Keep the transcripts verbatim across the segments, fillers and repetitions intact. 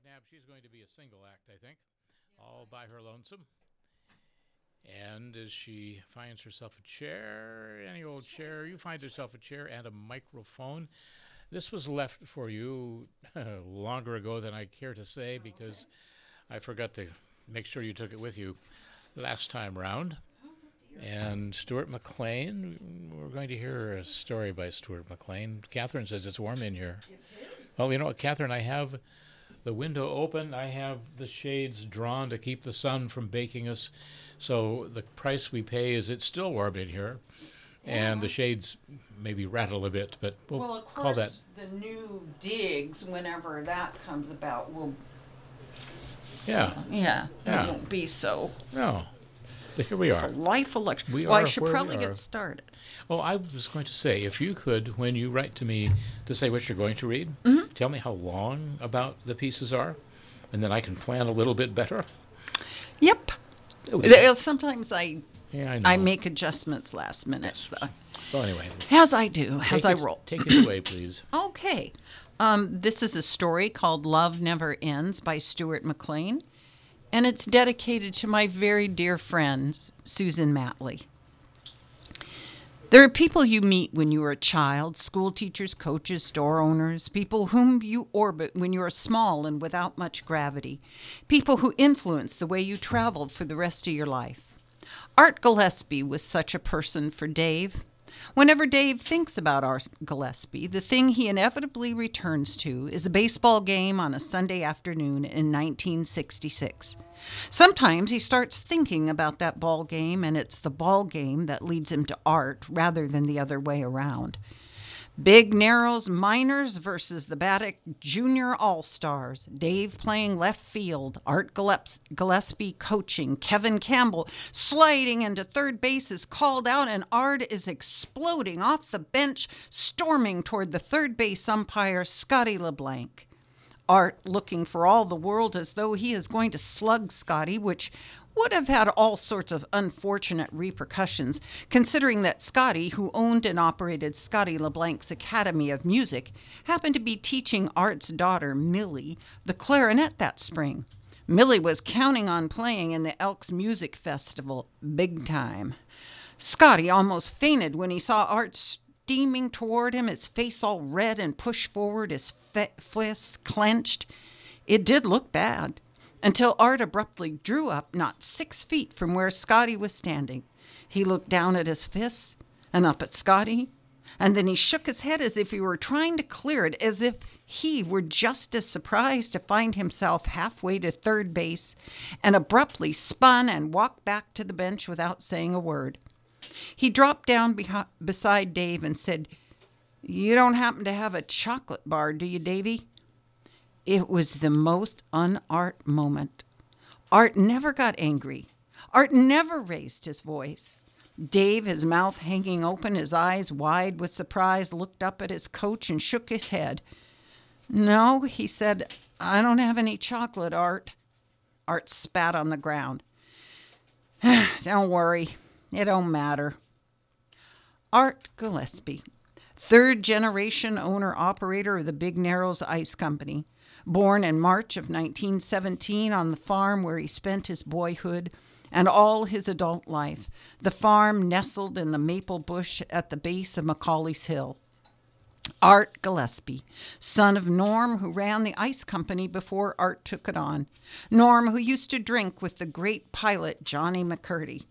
McNabb, she's going to be a single act, I think, all by her lonesome. And as she finds herself a chair, any old chair, you find yourself a chair and a microphone. This was left for you longer ago than I care to say because I forgot to make sure you took it with you last time round. And Stuart McLean, we're going to hear a story by Stuart McLean. Catherine says it's warm in here. It is. Well, you know what, Catherine, I have the window open. I have the shades drawn to keep the sun from baking us. So the price we pay is it's still warm in here. Yeah. And the shades maybe rattle a bit, but we'll, well, of course, call that. The new digs, whenever that comes about, will. Yeah. Yeah. Yeah. It won't be so. No. But here we are. The life election. We well, are I should where probably we are. get started. Oh, I was going to say, if you could, when you write to me to say what you're going to read, mm-hmm. tell me how long about the pieces are, and then I can plan a little bit better. Yep. Okay. Sometimes I yeah, I, know. I make adjustments last minute. Yes. Well, anyway. As I do, as I it, roll. Take it away, please. Okay. Um, this is a story called Love Never Ends by Stuart McLean, and it's dedicated to my very dear friend, Susan Matley. There are people you meet when you are a child, school teachers, coaches, store owners, people whom you orbit when you are small and without much gravity, people who influence the way you traveled for the rest of your life. Art Gillespie was such a person for Dave. Whenever Dave thinks about Art Gillespie, the thing he inevitably returns to is a baseball game on a Sunday afternoon in nineteen sixty-six. Sometimes he starts thinking about that ball game, and it's the ball game that leads him to art rather than the other way around. Big Narrows Miners versus the Baddock Junior All-Stars. Dave playing left field. Art Gillespie coaching. Kevin Campbell sliding into third base is called out, and Art is exploding off the bench, storming toward the third base umpire, Scotty LeBlanc. Art looking for all the world as though he is going to slug Scotty, which would have had all sorts of unfortunate repercussions, considering that Scotty, who owned and operated Scotty LeBlanc's Academy of Music, happened to be teaching Art's daughter, Millie, the clarinet that spring. Millie was counting on playing in the Elks Music Festival, big time. Scotty almost fainted when he saw Art steaming toward him, his face all red and pushed forward, his fists clenched. It did look bad, until Art abruptly drew up not six feet from where Scotty was standing. He looked down at his fists and up at Scotty, and then he shook his head as if he were trying to clear it, as if he were just as surprised to find himself halfway to third base, and abruptly spun and walked back to the bench without saying a word. He dropped down behi- beside Dave and said, "You don't happen to have a chocolate bar, do you, Davy?" It was the most un-Art moment. Art never got angry. Art never raised his voice. Dave, his mouth hanging open, his eyes wide with surprise, looked up at his coach and shook his head. "No," he said, "I don't have any chocolate, Art." Art spat on the ground. "Don't worry. It don't matter." Art Gillespie, third-generation owner-operator of the Big Narrows Ice Company, born in March of nineteen seventeen on the farm where he spent his boyhood and all his adult life, the farm nestled in the maple bush at the base of Macaulay's Hill. Art Gillespie, son of Norm, who ran the ice company before Art took it on. Norm, who used to drink with the great pilot Johnny McCurdy.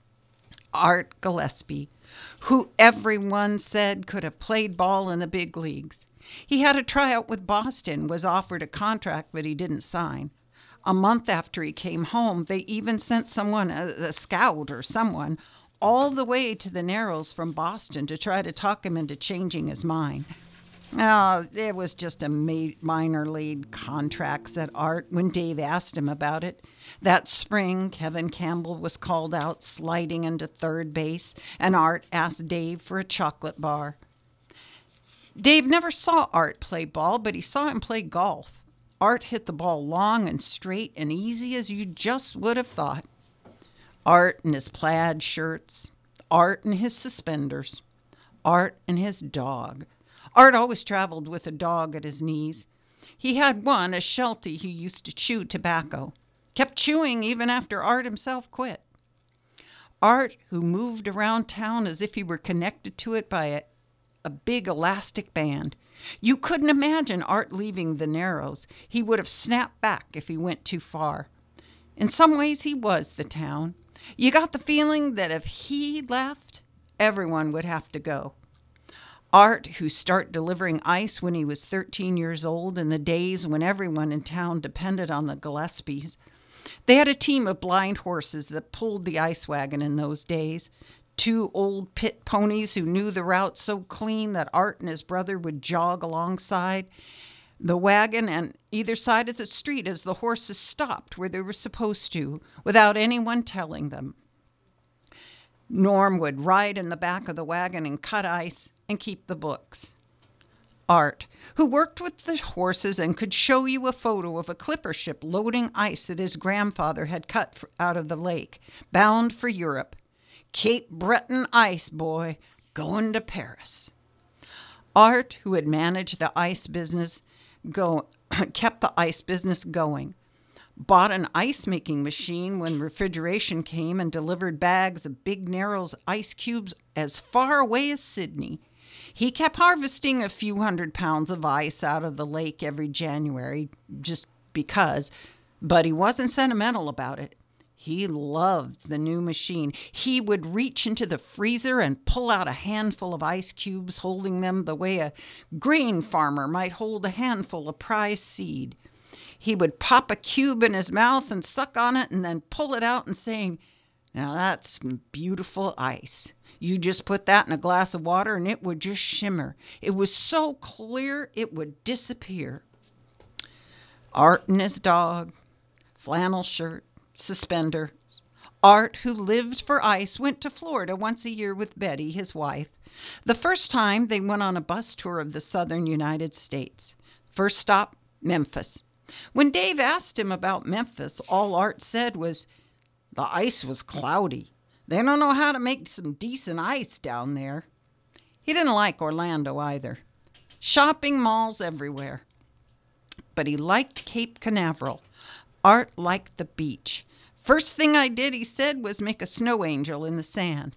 Art Gillespie, who everyone said could have played ball in the big leagues. He had a tryout with Boston, was offered a contract, but he didn't sign. A month after he came home, they even sent someone, a, a scout or someone, all the way to the Narrows from Boston to try to talk him into changing his mind. Oh, it was just a ma- minor league contract, said Art when Dave asked him about it. That spring, Kevin Campbell was called out sliding into third base, and Art asked Dave for a chocolate bar. Dave never saw Art play ball, but he saw him play golf. Art hit the ball long and straight and easy as you just would have thought. Art in his plaid shirts, Art in his suspenders, Art and his dog. Art always traveled with a dog at his knees. He had one, a Sheltie, who used to chew tobacco. Kept chewing even after Art himself quit. Art, who moved around town as if he were connected to it by a, a big elastic band. You couldn't imagine Art leaving the Narrows. He would have snapped back if he went too far. In some ways, he was the town. You got the feeling that if he left, everyone would have to go. Art, who started delivering ice when he was thirteen years old in the days when everyone in town depended on the Gillespies. They had a team of blind horses that pulled the ice wagon in those days. Two old pit ponies who knew the route so clean that Art and his brother would jog alongside the wagon and either side of the street as the horses stopped where they were supposed to, without anyone telling them. Norm would ride in the back of the wagon and cut ice and keep the books. Art, who worked with the horses and could show you a photo of a clipper ship loading ice that his grandfather had cut out of the lake, bound for Europe. Cape Breton ice, boy, going to Paris. Art, who had managed the ice business, go, kept the ice business going. Bought an ice-making machine when refrigeration came and delivered bags of Big Narrows ice cubes as far away as Sydney. He kept harvesting a few hundred pounds of ice out of the lake every January, just because, but he wasn't sentimental about it. He loved the new machine. He would reach into the freezer and pull out a handful of ice cubes, holding them the way a grain farmer might hold a handful of prize seed. He would pop a cube in his mouth and suck on it and then pull it out and saying, "Now that's beautiful ice. You just put that in a glass of water and it would just shimmer. It was so clear it would disappear." Art and his dog, flannel shirt, suspenders. Art, who lived for ice, went to Florida once a year with Betty, his wife. The first time they went on a bus tour of the southern United States. First stop, Memphis. When Dave asked him about Memphis, all Art said was, "The ice was cloudy. They don't know how to make some decent ice down there." He didn't like Orlando either. Shopping malls everywhere. But he liked Cape Canaveral. Art liked the beach. First thing I did, he said, was make a snow angel in the sand.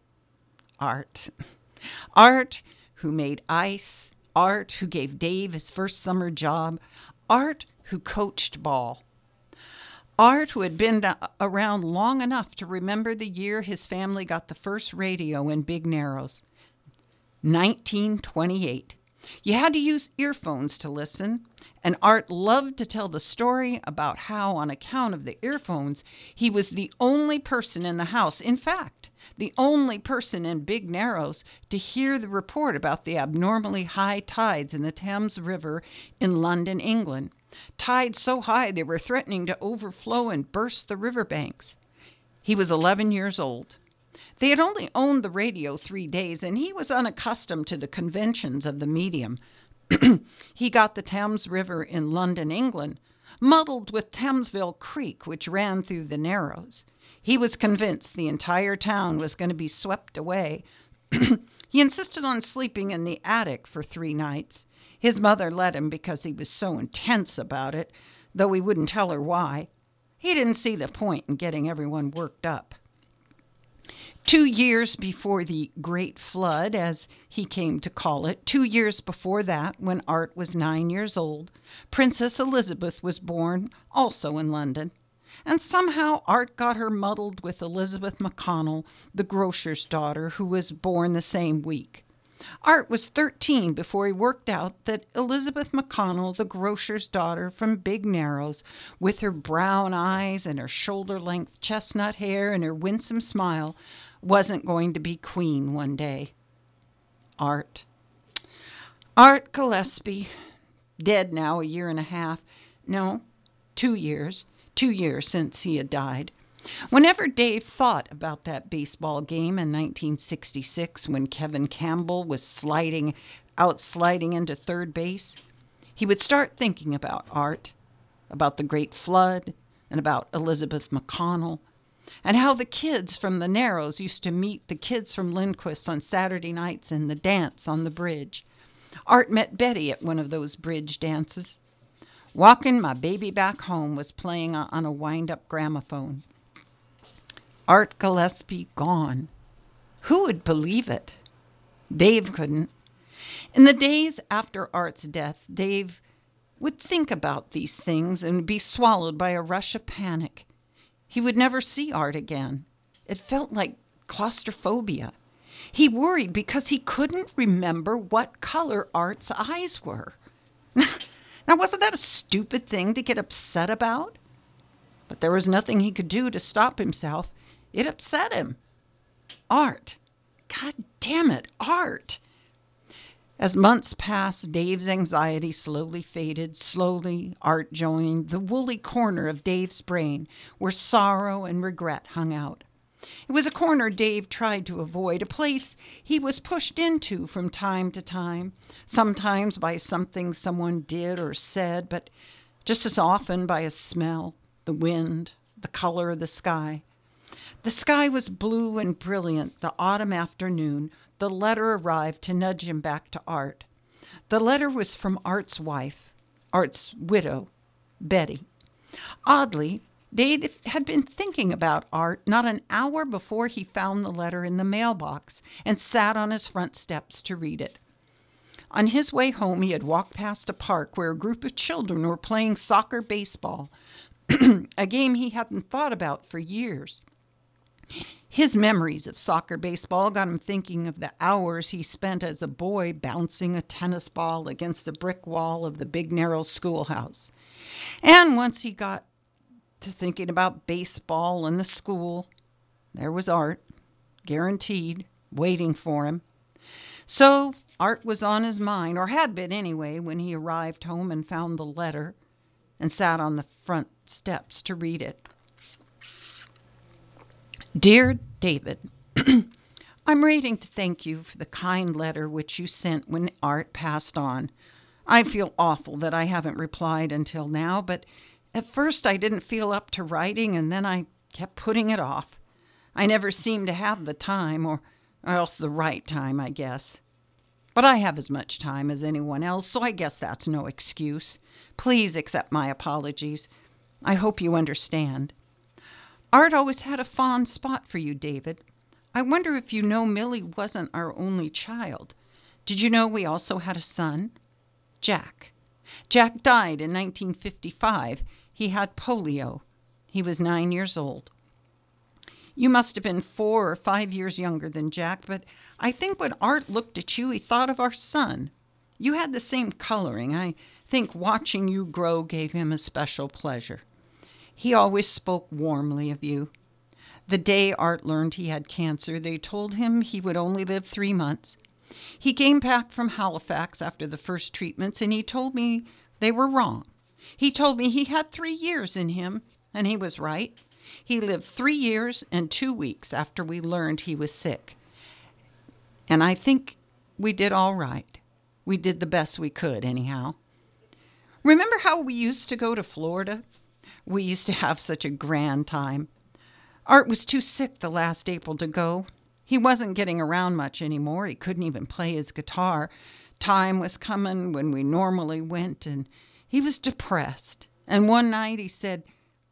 Art. Art, who made ice. Art, who gave Dave his first summer job. Art, who coached ball. Art, who had been around long enough to remember the year his family got the first radio in Big Narrows. nineteen twenty-eight. You had to use earphones to listen, and Art loved to tell the story about how, on account of the earphones, he was the only person in the house, in fact, the only person in Big Narrows, to hear the report about the abnormally high tides in the Thames River in London, England. Tides so high they were threatening to overflow and burst the riverbanks. He was eleven years old. They had only owned the radio three days, and he was unaccustomed to the conventions of the medium. He got the Thames River in London, England, muddled with Thamesville Creek, which ran through the Narrows. He was convinced the entire town was going to be swept away. He insisted on sleeping in the attic for three nights. His mother let him because he was so intense about it, though he wouldn't tell her why. He didn't see the point in getting everyone worked up. Two years before the Great Flood, as he came to call it, two years before that, when Art was nine years old, Princess Elizabeth was born, also in London. And somehow Art got her muddled with Elizabeth McConnell, the grocer's daughter, who was born the same week. Art was thirteen before he worked out that Elizabeth McConnell, the grocer's daughter from Big Narrows, with her brown eyes and her shoulder-length chestnut hair and her winsome smile, wasn't going to be queen one day. Art. Art Gillespie, dead now a year and a half. No, two years. Two years since he had died. Whenever Dave thought about that baseball game in nineteen sixty-six when Kevin Campbell was sliding out sliding into third base, he would start thinking about Art, about the Great Flood, and about Elizabeth McConnell, and how the kids from the Narrows used to meet the kids from Lindquist on Saturday nights in the dance on the bridge. Art met Betty at one of those bridge dances. Walking My Baby Back Home was playing on a wind-up gramophone. Art Gillespie gone. Who would believe it? Dave couldn't. In the days after Art's death, Dave would think about these things and be swallowed by a rush of panic. He would never see Art again. It felt like claustrophobia. He worried because he couldn't remember what color Art's eyes were. Now, wasn't that a stupid thing to get upset about? But there was nothing he could do to stop himself. It upset him. Art. God damn it, Art. As months passed, Dave's anxiety slowly faded. Slowly, Art joined the woolly corner of Dave's brain where sorrow and regret hung out. It was a corner Dave tried to avoid, a place he was pushed into from time to time, sometimes by something someone did or said, but just as often by a smell, the wind, the color of the sky. The sky was blue and brilliant the autumn afternoon. The letter arrived to nudge him back to Art. The letter was from Art's wife, Art's widow, Betty. Oddly, Dave had been thinking about Art not an hour before he found the letter in the mailbox and sat on his front steps to read it. On his way home, he had walked past a park where a group of children were playing soccer baseball, a game he hadn't thought about for years. His memories of soccer baseball got him thinking of the hours he spent as a boy bouncing a tennis ball against the brick wall of the big narrow schoolhouse. And once he got to thinking about baseball and the school, there was Art, guaranteed, waiting for him. So Art was on his mind, or had been anyway, when he arrived home and found the letter and sat on the front steps to read it. Dear David, I'm writing to thank you for the kind letter which you sent when Art passed on. I feel awful that I haven't replied until now, but at first I didn't feel up to writing, and then I kept putting it off. I never seemed to have the time, or, or else the right time, I guess. But I have as much time as anyone else, so I guess that's no excuse. Please accept my apologies. I hope you understand. Art always had a fond spot for you, David. I wonder if you know Millie wasn't our only child. Did you know we also had a son? Jack. Jack died in nineteen fifty-five. He had polio. He was nine years old. You must have been four or five years younger than Jack, but I think when Art looked at you, he thought of our son. You had the same coloring. I think watching you grow gave him a special pleasure. He always spoke warmly of you. The day Art learned he had cancer, they told him he would only live three months. He came back from Halifax after the first treatments, and he told me they were wrong. He told me he had three years in him, and he was right. He lived three years and two weeks after we learned he was sick. And I think we did all right. We did the best we could, anyhow. Remember how we used to go to Florida? We used to have such a grand time. Art was too sick the last April to go. He wasn't getting around much anymore. He couldn't even play his guitar. Time was coming when we normally went, and he was depressed. And one night he said,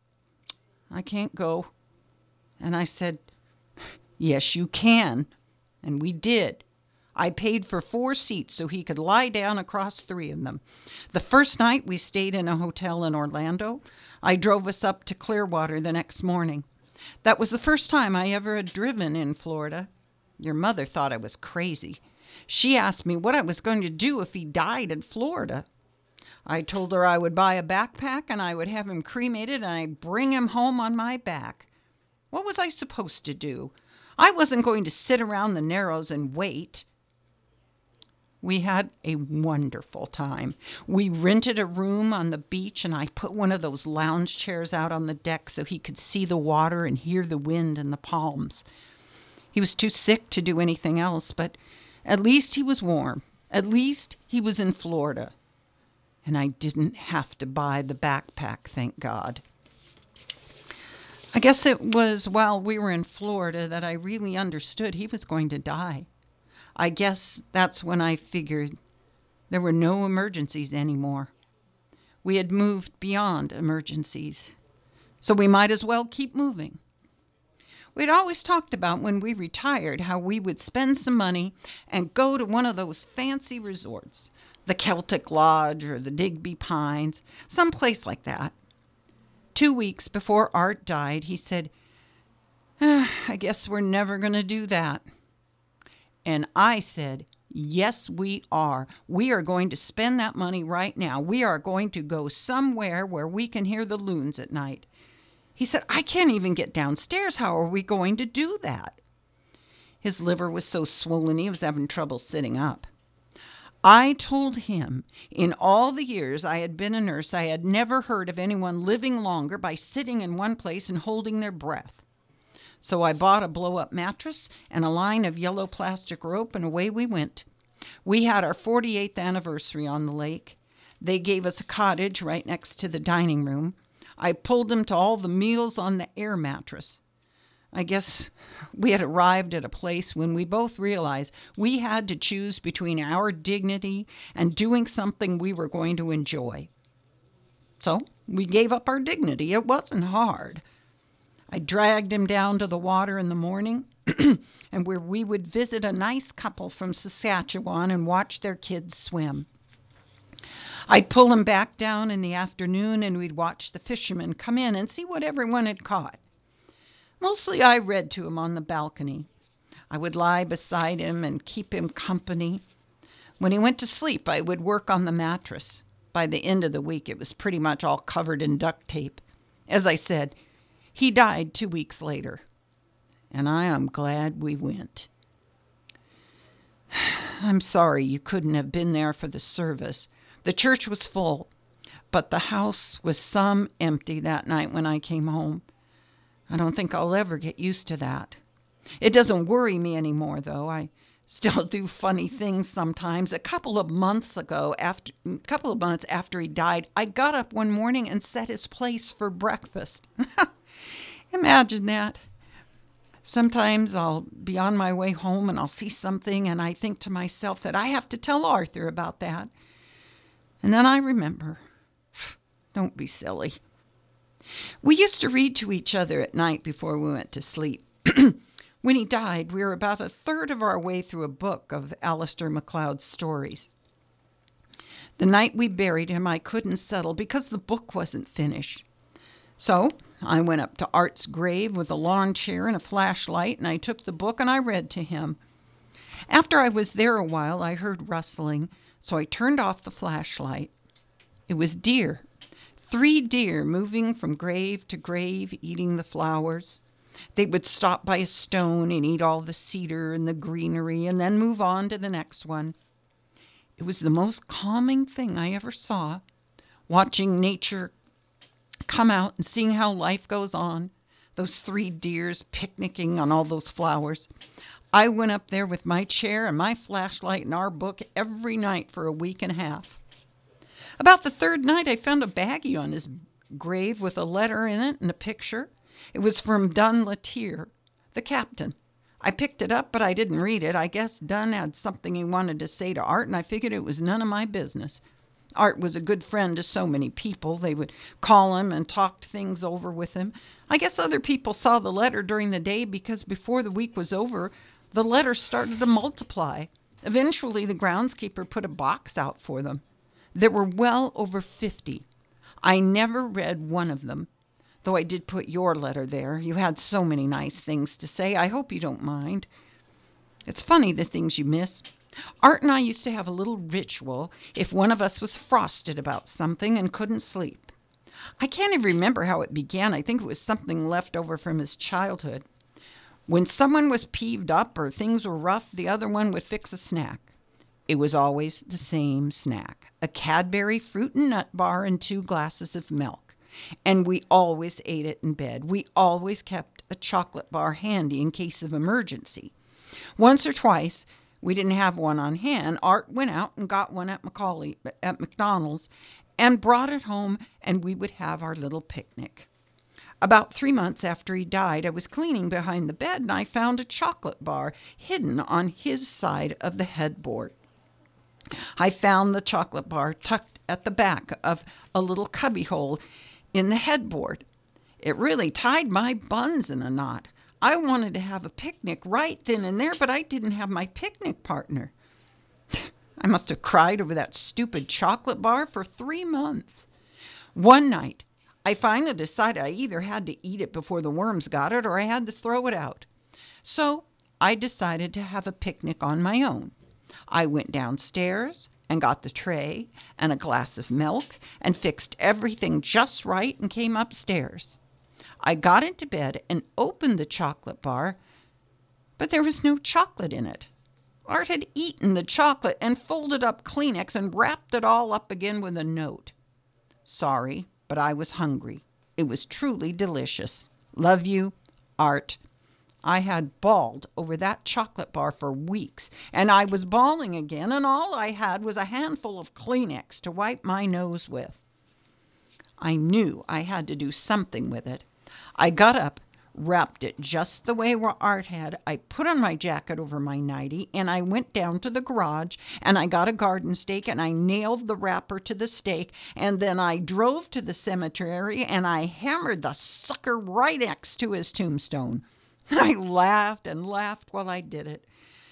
I can't go. And I said, yes, you can. And we did. I paid for four seats so he could lie down across three of them. The first night we stayed in a hotel in Orlando. I drove us up to Clearwater the next morning. That was the first time I ever had driven in Florida. Your mother thought I was crazy. She asked me what I was going to do if he died in Florida. I told her I would buy a backpack and I would have him cremated and I'd bring him home on my back. What was I supposed to do? I wasn't going to sit around the Narrows and wait. We had a wonderful time. We rented a room on the beach, and I put one of those lounge chairs out on the deck so he could see the water and hear the wind and the palms. He was too sick to do anything else, but at least he was warm. At least he was in Florida. And I didn't have to buy the backpack, thank God. I guess it was while we were in Florida that I really understood he was going to die. I guess that's when I figured there were no emergencies anymore. We had moved beyond emergencies, so we might as well keep moving. We'd always talked about when we retired how we would spend some money and go to one of those fancy resorts, the Celtic Lodge or the Digby Pines, some place like that. Two weeks before Art died, he said, ah, I guess we're never going to do that. And I said, yes, we are. We are going to spend that money right now. We are going to go somewhere where we can hear the loons at night. He said, I can't even get downstairs. How are we going to do that? His liver was so swollen he was having trouble sitting up. I told him in all the years I had been a nurse, I had never heard of anyone living longer by sitting in one place and holding their breath. So I bought a blow-up mattress and a line of yellow plastic rope, and away we went. We had our forty-eighth anniversary on the lake. They gave us a cottage right next to the dining room. I pulled them to all the meals on the air mattress. I guess we had arrived at a place when we both realized we had to choose between our dignity and doing something we were going to enjoy. So we gave up our dignity. It wasn't hard. I dragged him down to the water in the morning and where we would visit a nice couple from Saskatchewan and watch their kids swim. I'd pull him back down in the afternoon and we'd watch the fishermen come in and see what everyone had caught. Mostly I read to him on the balcony. I would lie beside him and keep him company. When he went to sleep, I would work on the mattress. By the end of the week, it was pretty much all covered in duct tape. As I said, he died two weeks later, and I am glad we went. I'm sorry you couldn't have been there for the service. The church was full, but the house was some empty that night when I came home. I don't think I'll ever get used to that. It doesn't worry me anymore, though. I still do funny things sometimes. A couple of months ago, after a couple of months after he died, I got up one morning and set his place for breakfast. Imagine that. Sometimes I'll be on my way home and I'll see something and I think to myself that I have to tell Arthur about that. And then I remember. Don't be silly. We used to read to each other at night before we went to sleep. When he died, we were about a third of our way through a book of Alistair MacLeod's stories. The night we buried him, I couldn't settle because the book wasn't finished. So I went up to Art's grave with a lawn chair and a flashlight, and I took the book and I read to him. After I was there a while, I heard rustling, so I turned off the flashlight. It was deer. Three deer moving from grave to grave, eating the flowers. They would stop by a stone and eat all the cedar and the greenery and then move on to the next one. It was the most calming thing I ever saw, watching nature come out and seeing how life goes on, those three deers picnicking on all those flowers. I went up there with my chair and my flashlight and our book every night for a week and a half. About the third night, I found a baggie on his grave with a letter in it and a picture. It was from Dunn Latier, the captain. I picked it up, but I didn't read it. I guess Dunn had something he wanted to say to Art, and I figured it was none of my business. Art was a good friend to so many people. They would call him and talk things over with him. I guess other people saw the letter during the day because before the week was over, the letters started to multiply. Eventually, the groundskeeper put a box out for them. There were well over fifty. I never read one of them, though I did put your letter there. You had so many nice things to say. I hope you don't mind. It's funny the things you miss. Art and I used to have a little ritual if one of us was frosted about something and couldn't sleep. I can't even remember how it began. I think it was something left over from his childhood. When someone was peeved up or things were rough, the other one would fix a snack. It was always the same snack, a Cadbury fruit and nut bar and two glasses of milk. And we always ate it in bed. We always kept a chocolate bar handy in case of emergency. Once or twice, we didn't have one on hand. Art went out and got one at Macaulay, at McDonald's and brought it home, and we would have our little picnic. About three months after he died, I was cleaning behind the bed, and I found a chocolate bar hidden on his side of the headboard. I found the chocolate bar tucked at the back of a little cubbyhole in the headboard. It really tied my buns in a knot. I wanted to have a picnic right then and there, but I didn't have my picnic partner. I must have cried over that stupid chocolate bar for three months. One night, I finally decided I either had to eat it before the worms got it or I had to throw it out. So I decided to have a picnic on my own. I went downstairs and got the tray and a glass of milk and fixed everything just right and came upstairs. I got into bed and opened the chocolate bar, but there was no chocolate in it. Art had eaten the chocolate and folded up Kleenex and wrapped it all up again with a note. Sorry, but I was hungry. It was truly delicious. Love you, Art. I had bawled over that chocolate bar for weeks, and I was bawling again, and all I had was a handful of Kleenex to wipe my nose with. I knew I had to do something with it. I got up, wrapped it just the way Art had. I put on my jacket over my nightie, and I went down to the garage, and I got a garden stake, and I nailed the wrapper to the stake, and then I drove to the cemetery, and I hammered the sucker right next to his tombstone. I laughed and laughed while I did it.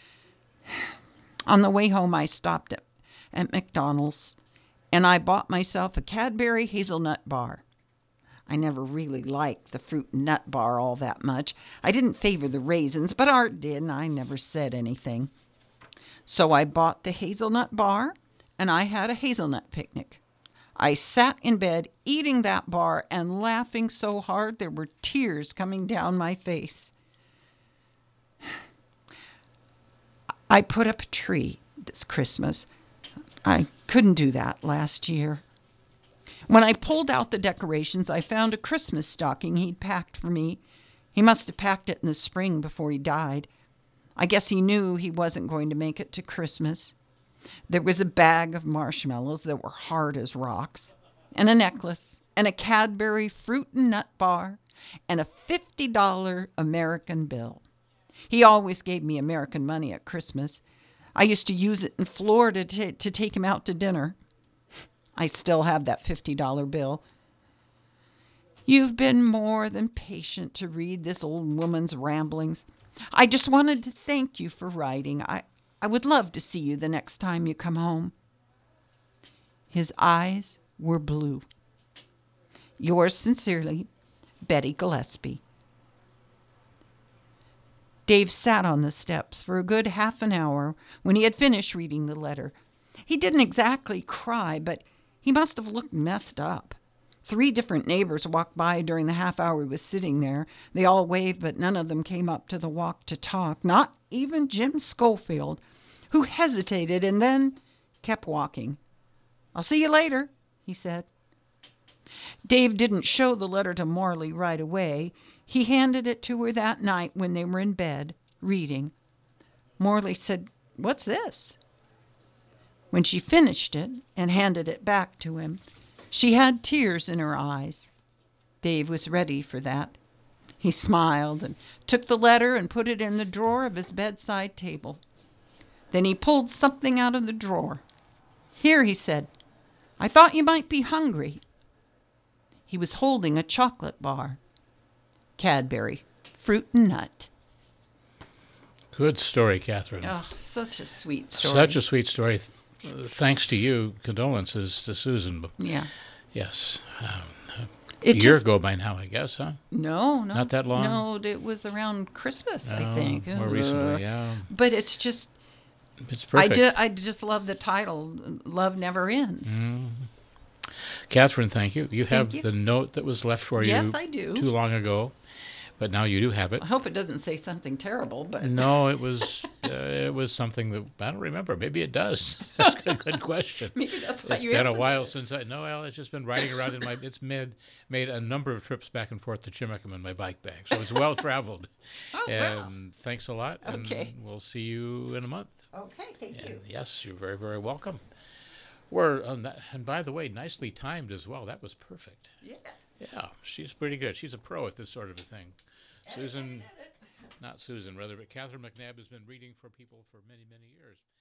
On the way home, I stopped at, at McDonald's, and I bought myself a Cadbury hazelnut bar. I never really liked the fruit and nut bar all that much. I didn't favor the raisins, but Art did, and I never said anything. So I bought the hazelnut bar, and I had a hazelnut picnic. I sat in bed eating that bar and laughing so hard there were tears coming down my face. I put up a tree this Christmas. I couldn't do that last year. When I pulled out the decorations, I found a Christmas stocking he'd packed for me. He must have packed it in the spring before he died. I guess he knew he wasn't going to make it to Christmas. There was a bag of marshmallows that were hard as rocks, and a necklace, and a Cadbury fruit and nut bar, and a fifty dollar American bill. He always gave me American money at Christmas. I used to use it in Florida to, to take him out to dinner. I still have that fifty dollar bill. You've been more than patient to read this old woman's ramblings. I just wanted to thank you for writing. I, I would love to see you the next time you come home. His eyes were blue. Yours sincerely, Betty Gillespie. Dave sat on the steps for a good half an hour when he had finished reading the letter. He didn't exactly cry, but he must have looked messed up. Three different neighbors walked by during the half hour he was sitting there. They all waved, but none of them came up to the walk to talk, not even Jim Schofield, who hesitated and then kept walking. I'll see you later, he said. Dave didn't show the letter to Morley right away. He handed it to her that night when they were in bed, reading. Morley said, "What's this?" When she finished it and handed it back to him, she had tears in her eyes. Dave was ready for that. He smiled and took the letter and put it in the drawer of his bedside table. Then he pulled something out of the drawer. "Here," he said. "I thought you might be hungry." He was holding a chocolate bar. Cadbury, fruit and nut. Good story, Catherine. Oh, such a sweet story. Such a sweet story. Uh, thanks to you. Condolences to Susan. Yeah. Yes. Um, a It year just- ago by now, I guess, huh? No, no. Not that long? No, it was around Christmas, I Oh, think. More Ugh. recently, yeah. But it's just, It's I, perfect. ju- I just love the title, Love Never Ends. Mm. Catherine, thank you. You have you. the note that was left for Yes, you I do. too long ago, but now you do have it. I hope it doesn't say something terrible, but No, it was uh, it was something that I don't remember. Maybe it does. That's a good question. maybe that's why It's you been a answered while it. since I. No, well, it's just been riding around in my. It's made made a number of trips back and forth to Chimacum in my bike bag, so it's well traveled. Oh, and wow. thanks a lot. Okay. And we'll see you in a month. Okay, thank you. And yes, you're very very welcome. We're on that, and by the way, nicely timed as well. That was perfect. Yeah. Yeah, she's pretty good. She's a pro at this sort of a thing. Susan, not Susan, rather, but Catherine McNabb has been reading for people for many, many years.